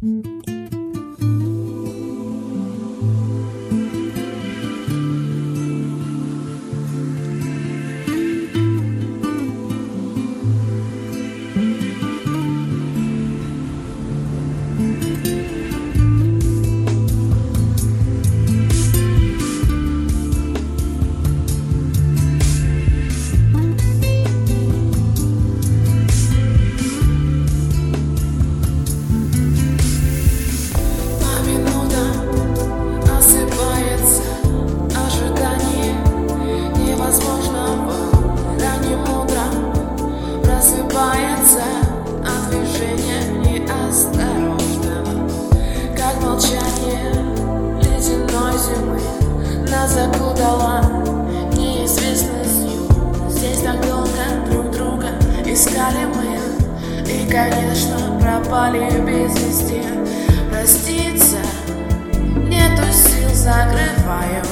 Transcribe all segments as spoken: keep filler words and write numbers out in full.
От движения неосторожного, как молчание ледяной зимы нас закутала неизвестностью. Здесь так долго друг друга искали мы, и, конечно, пропали без вести. Проститься нету сил, закрываю,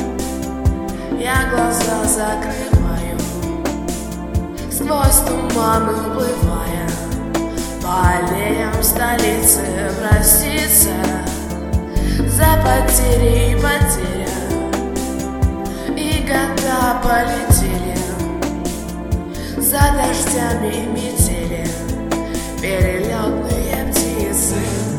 я глаза закрываю, сквозь туман уплывая по аллеям столицы. Проститься за потери и потеря, и года полетели за дождями и метели перелетные птицы.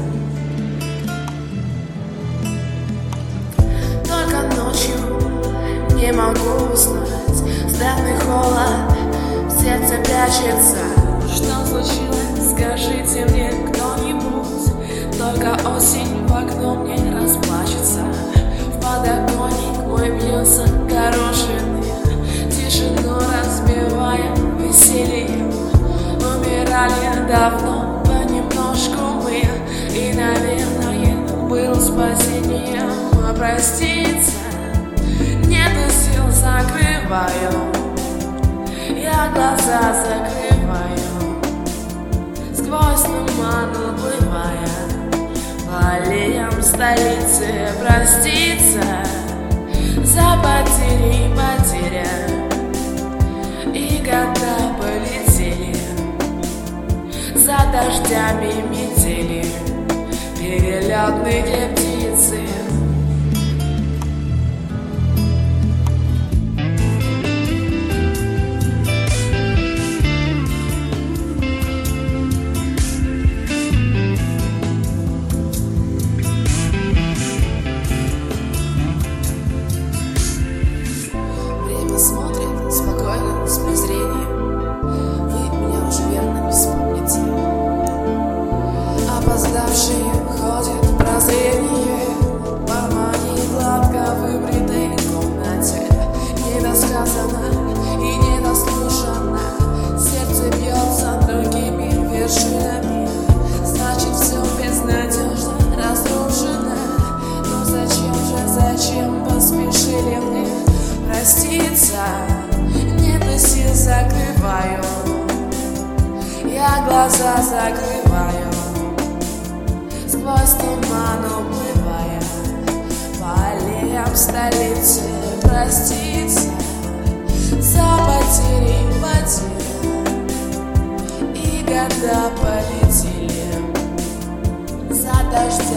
Только ночью не могу уснуть, странный холод в сердце прячется. Что случилось? Скажите мне кто-нибудь. Только осень в окно мне расплачется. В подоконник мой бьется горошины, тишину разбивая весельем. Умирали давно понемножку мы, и, наверное, был спасением. А проститься нету сил, закрываю, я глаза закрываю, сквозь туман уплывая по аллеям столицы. Проститься за потери и потеря, и года полетели за дождями и метели перелетные птицы. Смотрит спокойно, с презрением. Вы меня уж верно не вспомните. Опоздавшие ходят прозрение по моей гладко выбритой комнате. Недосказанно и недослушанно сердце бьется другими вершинами. Значит, все безнадежно разрушено. Но зачем же, зачем поспешили мне? Проститься нету сил, закрываю, я глаза закрываю, сквозь туман уплывая по аллеям столицы. Проститься за потери и потеря, и года полетели за дождь.